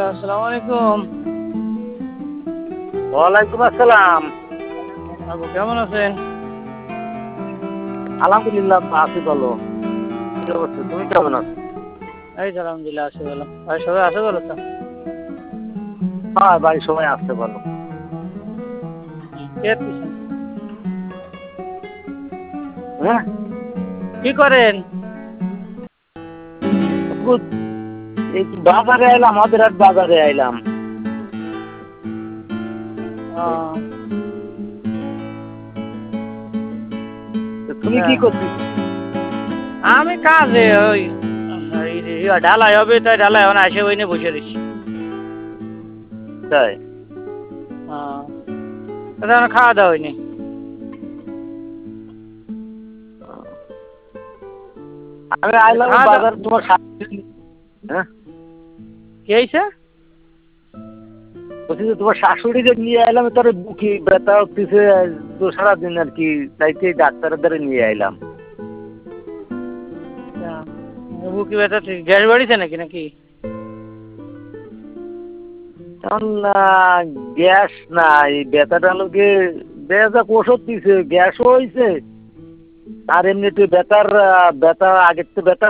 আসসালামু আলাইকুম। ওয়ালাইকুম আসসালাম। আবু কেমন আছেন? আলহামদুলিল্লাহ আছি ভালো। কি অবস্থা, তুমি কেমন আছো? এই তো আলহামদুলিল্লাহ আছি ভালো। ভাই সবাই আছে ভালো তো? হ্যাঁ বাড়ির সবাই আসতে ভালো। কে আছেন? হ্যাঁ কি করেন? এই তো বাজারে আইলাম, আমাদের আর বাজারে আইলাম। আহ, তো তুমি কি করছিস? আমি কাজে ওই ঢালাই হবে, তাই ঢালাই এখন আসে ওই নিয়ে বসে রয়েছি। তাই এখন খাওয়া দাওয়া হয়নি। আমি আইলাম খাওয়া দাওয়া বাজার তোমার হ্যাঁ কি হয়েছে? বলছি যে তোমার শাশুড়িকে নিয়ে আইলাম, তার বুকি ব্যথা হচ্ছে তো সারাদিন আর কি, তাইতে ডাক্তারের দ্বারা নিয়ে আইলাম। বুকি ব্যথা ঠিক গ্যাস বাড়িছে নাকি নাকি? এখন গ্যাস না, এই ব্যথাটা লোকে ব্যথা ওষুধ দিছে, গ্যাসও হয়েছে আর এমনিতে ব্যথার ব্যথা আগের তো ব্যথা